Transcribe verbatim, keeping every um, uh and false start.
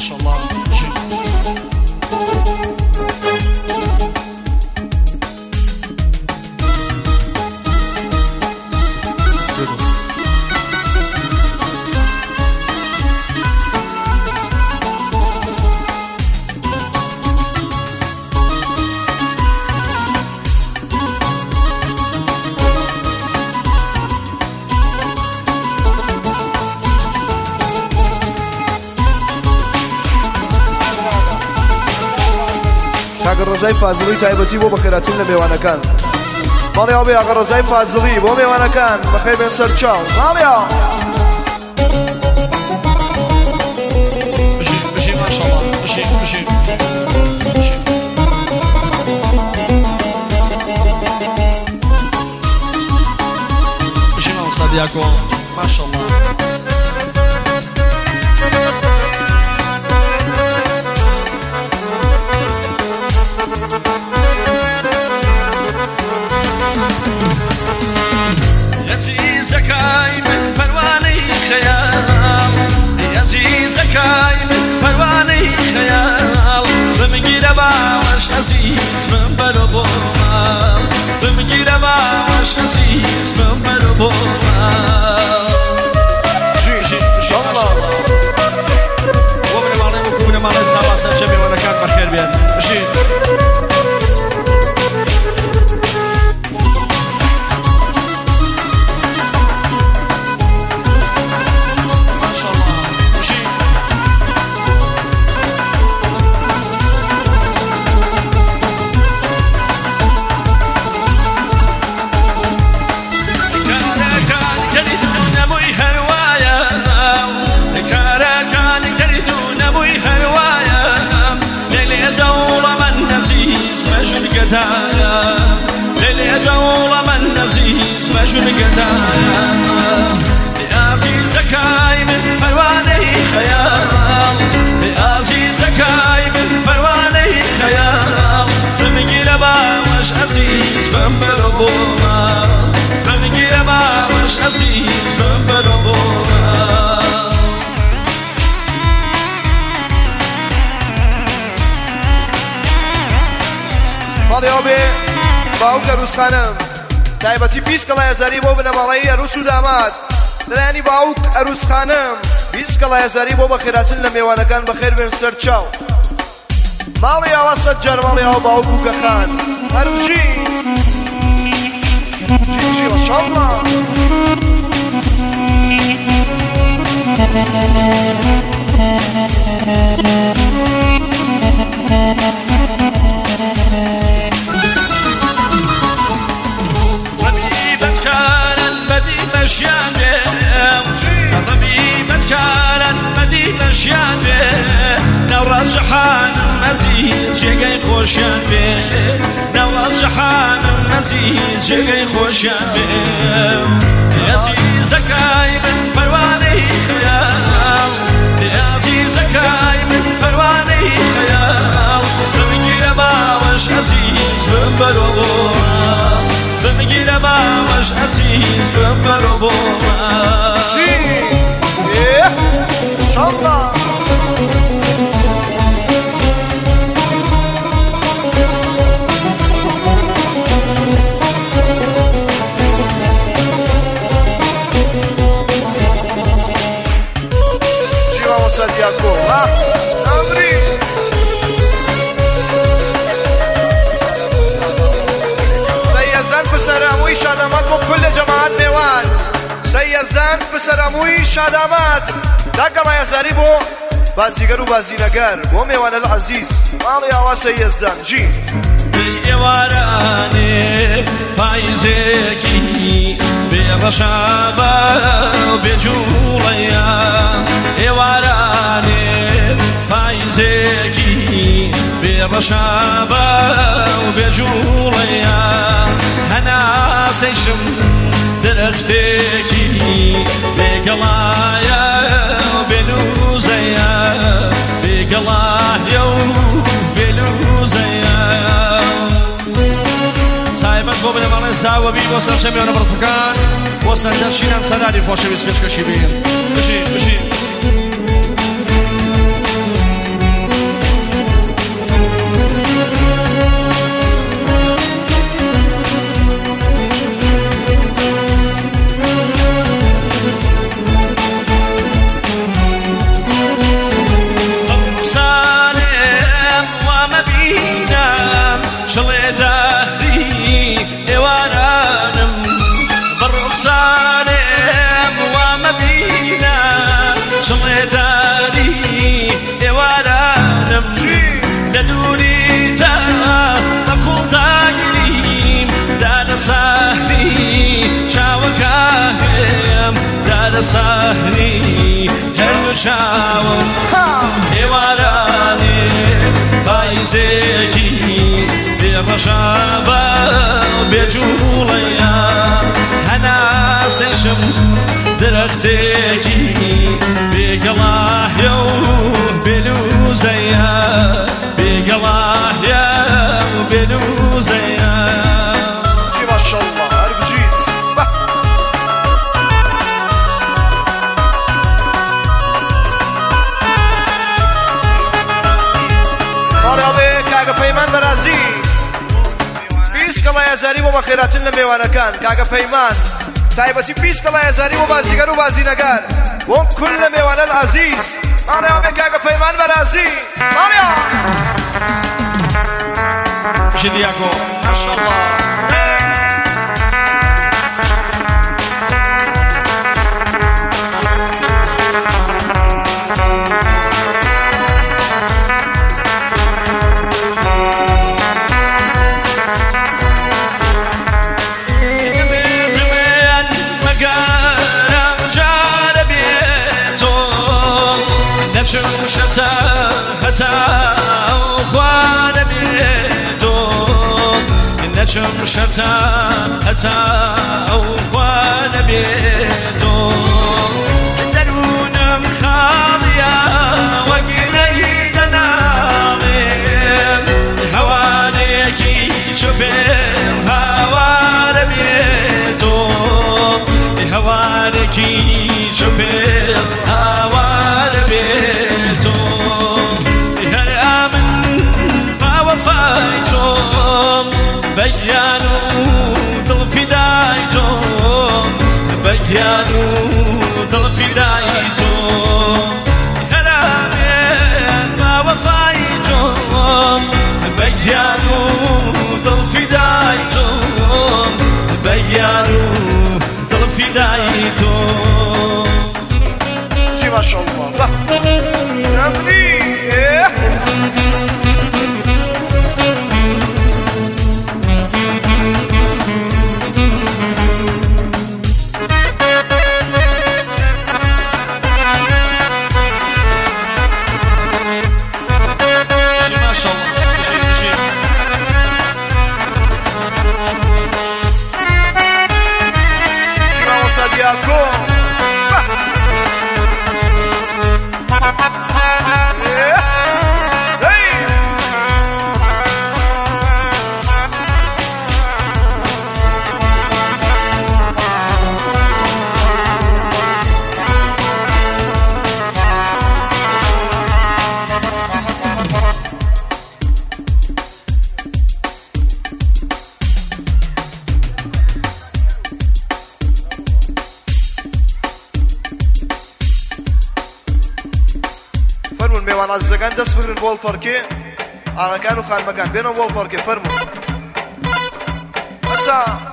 شاء الله بشي ئاگە ڕزای فازڵی تایبەتی بۆ بەخێراتن لە میوانەکان ماڵی ئەوبێ ئاگە ڕزای فازڵی بۆ میوانەکان بەخێر بێن سەر چاو ماڵیا بشي بشي ما شاء الله بشي بشي بشي بشي ما صديقكم ما شاء الله عزيزكاي من پروانه خيال عزيزكاي من پروانه خيال بمگیره باش عزیز من برو بومال بمگیره باش عزیز من برو بومال جي جي ان شاء الله ومن مالي وكم من مالي زعما جميع وانا كان بخير بيان ماشي ليلي دولة من نزيز مجن قدايا يا عزيزكاي من پروانه خيال يا عزيزكاي من پروانه خيال بمگیره باش عزیز من برو بومال بمگیره باش عزیز من برو بومال ماڵی ئەوبێ باوک ئەروس خانم تایبەتی بیست کەڵای هەزاری بۆ بنەماڵەیی ئەروس و دامات لەلایەنی باوک ئەروس خانم بیست کەڵای هەزاری بۆ بەخێراتن لە میوانەکان بەخێر بێن سەر چاو ماڵی ئاوا سەد جار ماڵی ئەوە باوک و گەخان هەروژی جی جی ماشاءالله مشيان ربيبت كانت مدينة مشيان نور الجحان مزيج جاي خوشان نور الجحان مزيج جاي خوشان يا عزيزكاي من پروانه خيال يا عزيزكاي من پروانه خيال بمگیره باش عزیز بمبرو بمگیره باش عزیز بمبرو بومال جی ايه ان شاء الله جی ماما صدیقو ها امری سراموی شادامات بۆ كل جەماعەت نێوان سەیەزدان پسەراموی شادامات داگەڵای هەزاری بۆ بازیگەر و بازینەگەر بۆ میوانە العەزیز ماڵی ئاوا سەیەزدان جی ئێوارانێ پاییزێکی بێڕەشابە و بێجوڵەیە ئێوارانێ پاییزێکی بێڕەشابە و بێجوڵەیە هەناسەیشم درەختێکی بێگەڵایە و بێلوزەیە بێگەڵایە و بێلوزەیە سایبەت بۆ بنەماڵێ زاوەبی بۆ سەرچە میوانە بەڕزەکان بۆ سەردەرچینان سەداری خۆشەویست پێشکەشی بێن بژین بژین سڵێدانی ئێوارانم لە دووری تا بە کوڵداگریم دادە ساحری چاوەکانم دادە ساحری هەرد و چاوم ئێوارانێ پاییزێکی بێڕەشابە بێجوڵەیە هەناسەشم درەختێکی بێگەڵاهیە و بێلوزەیە بێگەڵاهیە و بێلوزەیە چی ماشەڵڵا هەر بجیت ماڵێ کاگە پەیمان بەرازی بیست کەڵای هەزاری بۆ بەخێراتن لە میوانەکان کاگە پەیمان تایبەتی بیست کەڵای هەزاری بۆ بازیگەر و بازینەکان بۆ کل لە میوانە العەزیز ماڵێ کاگە پەیمان بەرازی ماڵێ ژیدیاکۆ ماشەڵڵا شتا هەتا خوانە بێتۆ نەچم شتا هەتا خوانە بێتۆ دەروونم خاڵیا وەگنەی دەناڵێم هەوانەیەکی چوبێم هاوارە بێتۆ هەوارێکی چوبێم هاوارە بێتۆ بەگیان و دڵفیدای تۆ بەگیان و دڵفیدای تۆ هەرامێن باوەفای تۆ بەگیان و دڵفیدای تۆ بەگیان و دڵفیدای تۆ چی ماشەڵڵا نەمری میوان عزیزەکان دەست بگرن بۆ پەرکێ ئاغاکان و خانمەکان بێنەوە بۆ پەرکێ فەرموو بەسە